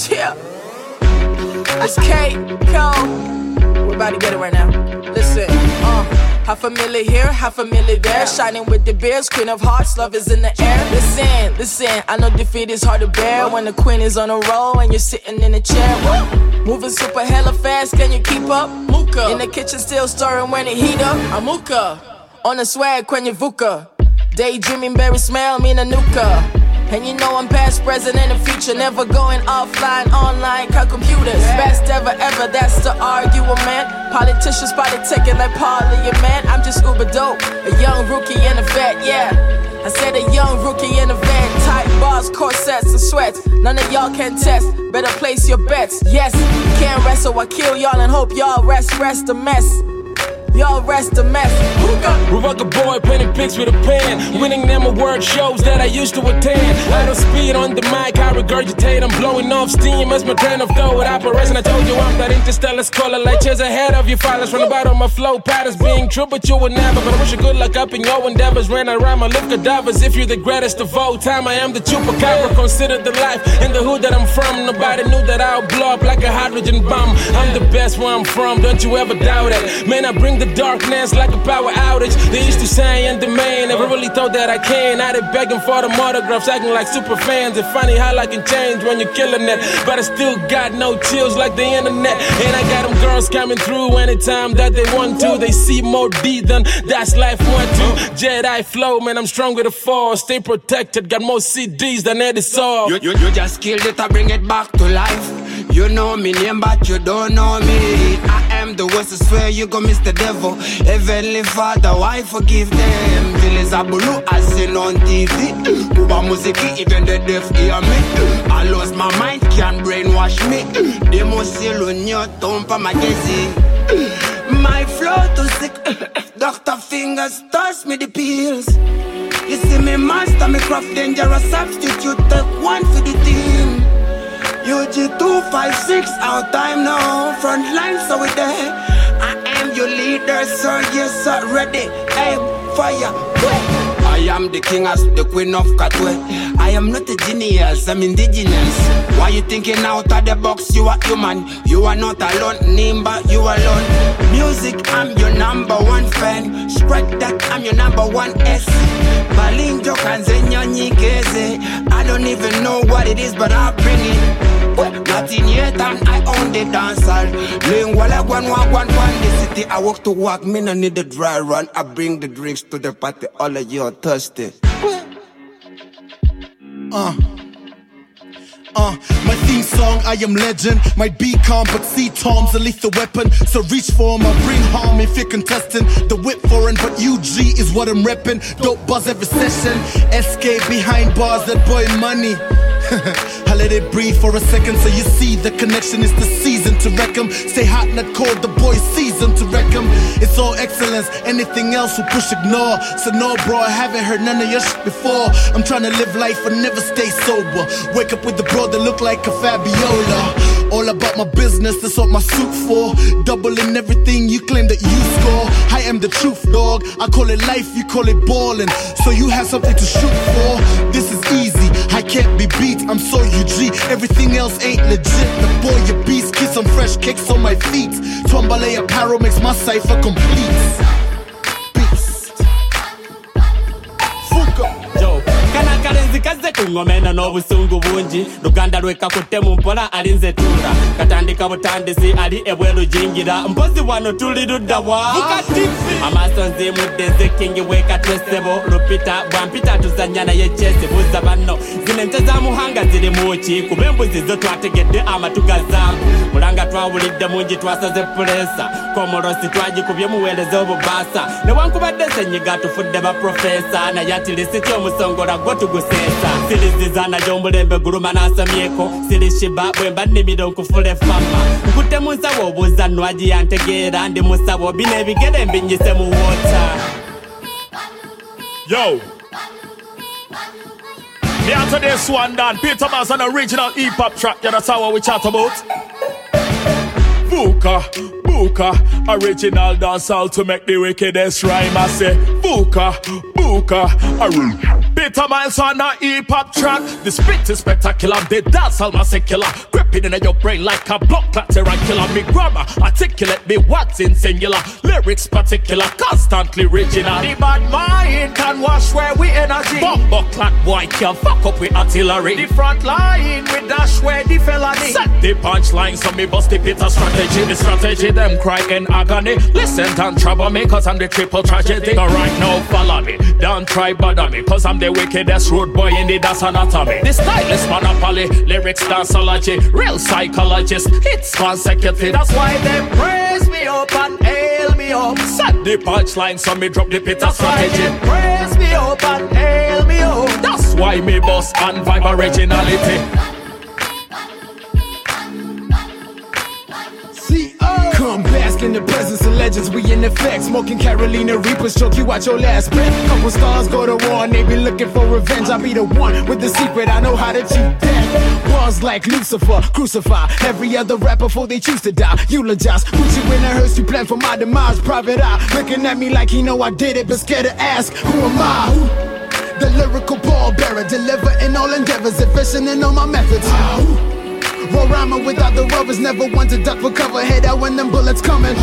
Yeah. It's K, Cole. We're about to get it right now. Listen, half a milli here, half a milli there. Shining with the beers, queen of hearts, love is in the air. Listen, I know defeat is hard to bear when the queen is on a roll and you're sitting in a chair. Moving super hella fast, can you keep up? Muka. In the kitchen still stirring when it heat up. Amuka. On the swag, kwenye vuka. Daydreaming, berry smell, me nanuka. And you know I'm past, present, and the future. Never going offline, online, cut computers. Best ever, that's the argument, man. Politicians politicking like parliament. I'm just uber dope, a young rookie and a vet, yeah. I said a young rookie and a vet. Tight bars, corsets, and sweats. None of y'all can test, better place your bets. Yes, can't rest, so I kill y'all and hope y'all rest a mess. Y'all rest a mess. Rucker boy painting pics with a pen, winning them award shows that I used to attend. I don't speed on the mic, I regurgitate. I'm blowing off steam as my train of thought with operation. I told you I'm that interstellar scholar, like chairs ahead of you fathers. From the bottom, my flow patterns being true, but you would never. But I wish you good luck up in your endeavors. Ran around my lip cadavers. If you're the greatest of all time, I am the chupacabra. Consider the life in the hood that I'm from. Nobody knew that I'll blow up like a hydrogen bomb. I'm the best where I'm from, don't you ever doubt it. Man, I bring the darkness like a power outage. They used to say I am the man, never really thought that I can. Now they begging for the autographs, acting like super fans. It's funny how I can change when you're killing it, but I still got no chills like the internet. And I got them girls coming through anytime that they want to. They see more D than that's life want to. Jedi flow, man, I'm stronger to fall. Stay protected, got more CDs than Eddie Saw. You just killed it, I bring it back to life. You know me name, but you don't know me. I am the worst, I swear you gon' miss the devil. Heavenly Father, why forgive them? Villains are blue, I seen on TV. Kuba Musiki, even the deaf hear me. I lost my mind, can't brainwash me. They must seal on your tongue for my gazing. My flow too sick. Doctor fingers toss me the pills. You see me master, me craft dangerous substitute. Take one for the team. UG256, our time now. Front line, so we there. I am your leader, sir. Yes, sir. Ready, aim, fire. I am the king as the queen of Katwe. I am not a genius, I'm indigenous. Why you thinking out of the box? You are human. You are not alone, Nimba, you alone. Music, I'm your number one fan. Spread that, I'm your number one S. Balinjo Kanzenya Nyikeze. I don't even know what it is, but I'll bring it. Nothing yet, and I own the dance hall. Lingwala one the city. I walk to work, me no need a dry run. I bring the drinks to the party, all of you are thirsty. My theme song, I am legend. Might be calm, but see Tom's a lethal weapon. So reach for him, I'll bring harm if you're contesting. The whip foreign, but UG is what I'm repping. Dope buzz every session. SK behind bars, that boy money. I let it breathe for a second so you see the connection is the season to wreck 'em. Stay hot, not cold, the boy season to wreck 'em. It's all excellence, anything else will push ignore. So no bro, I haven't heard none of your shit before. I'm trying to live life and never stay sober. Wake up with the bro that look like a Fabiola. All about my business, that's what my suit for. Doubling everything you claim that you score. I am the truth, dog. I call it life, you call it ballin'. So you have something to shoot for. This is easy, I can't be beat. I'm so UG, everything else ain't legit. The boy, your beast, kiss some fresh kicks on my feet. Twambale apparel makes my cipher complete. Peace. Fuka. Yo, kana karenzi kaze kungomena no busungu bungi. Luganda lweka kutemu mpola alinze tura. Katandika butandisi ali ebwelu jingira. Mpozi wano tuli dudawa. Amasonzi mudeze kingi weka twesebo. Lupita, bwampita tuzanyana ye chese buza bano. Zinente za muhanga zili muchi. Kubembuzi zo twategedde amatuga zambu. Mulanga twawulidde mungi twasaze presa. Komorosi twaji kubye muweleze obubasa. Ne wankubadde senyiga tufudde ba profesa. Na yatilisi kyomusongola gwo tugusesa. Silizizana jombulembe guluma nasamyeko. Silishiba bwemba nimiro nkufule fama. Nkute munsawo obuza nwaji yantegeera. Ndi musawo bine ebigere mbinyise mu water. Yo! Me after this one done, Peter Mas on original hip-hop track, yeah, that's how we chat about. Fuka, Buka, original dancehall to make the wickedest rhyme. I say, Fuka, Buka, Peter Miles on a hip-hop track. The spit is spectacular, the dance all secular. Gripping in your brain like a block clatter and killer. Me grammar, articulate me what's in singular. Lyrics particular, constantly original. The bad mind can wash where we energy. Bumbo clap boy can fuck up with artillery. The front line with dash where the felony. Set the punchline so me bust the Peter strategy. The strategy them cry in agony. Listen and trouble me cause I'm the triple tragedy. So right now follow me, don't try bother me cause I'm the wickedest road boy in the dance anatomy. The stylist monopoly, lyrics danceology. Real psychologist, it's consecutive. That's why they praise me up and hail me up. Set the punchline so me drop the Peter strategy. Praise me up and hail me up. That's why me boss and vibe originality. Come bask in the presence of legends, we in effect. Smoking Carolina Reapers, choke you out your last breath. Couple stars go to war and they be looking for revenge. I be the one with the secret, I know how to cheat death. Bars like Lucifer, crucify every other rapper before they choose to die. Eulogize, put you in a hearse, you plan for my demise. Private eye, looking at me like he know I did it, but scared to ask, who am I? The lyrical ball bearer, deliver in all endeavors, efficient in all my methods. Raw rhymer without the rubbers, never one to duck for cover. Head out when them bullets coming.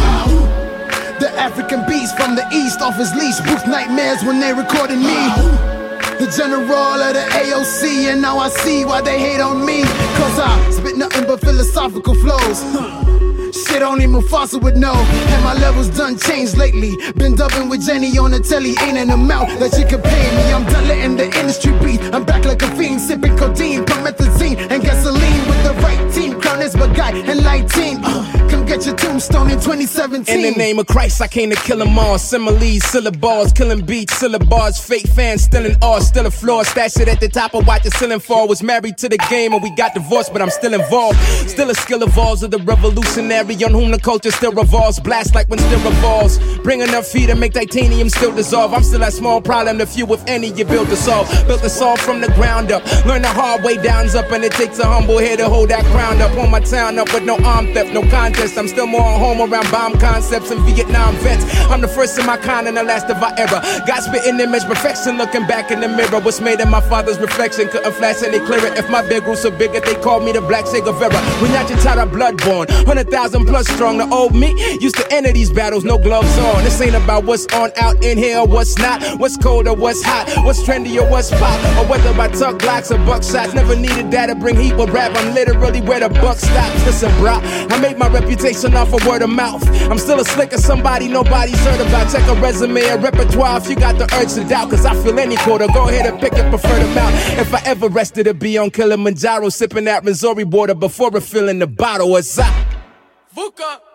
The African beast from the east off his leash. Booth nightmares when they recording me. The general of the AOC, and now I see why they hate on me. Cause I spit nothing but philosophical flows. Shit only Mufasa would know. And my levels done changed lately. Been dubbing with Jenny on the telly. Ain't an amount that you can pay me. I'm done letting the industry beat. I'm back like a fiend, sipping codeine, promethazine, and gasoline with the right team. Crown is my guy and light team. Come get your tombstone in 2017. In the name of Christ, I came to kill them all. Similes, syllables, killing beats, syllabars. Fake fans, still in awe, still a flaw. Stash it at the top of watch the ceiling fall. Was married to the game and we got divorced, but I'm still involved. Still a skill evolves of the revolutionary on whom the culture still revolves. Blast like when still revolves. Bring enough heat to make titanium still dissolve. I'm still that small problem, the few if any you built to solve. Built the solve from the ground up. Learn the hard way, downs up, and it takes a humble head to hold that crown up. On my town up with no arm theft, no contest. I'm still more on home around bomb concepts and Vietnam vets. I'm the first in my kind and the last of our era. Got spitting image perfection, looking back in the mirror. What's made in my father's reflection couldn't flash any clearer. If my bed grew so big that they called me the Black Che Guevara. When Yachitara bloodborne, 100,000 plus strong. The old me used to enter these battles, no gloves on. This ain't about what's on out in here or what's not. What's cold or what's hot, what's trendy or what's pop. Or whether I tuck blocks or buckshots. Never needed that to bring heat with rap. I'm literally where the buck stops. Listen, bro, I made my reputation off of word of mouth. I'm still a slicker, somebody nobody's heard about. Check a resume, a repertoire if you got the urge to doubt. Cause I feel any quarter, go ahead and pick a preferred amount. If I ever rested, it'd be on Kilimanjaro, sipping that Missouri water before refilling the bottle. What's up? Vuka.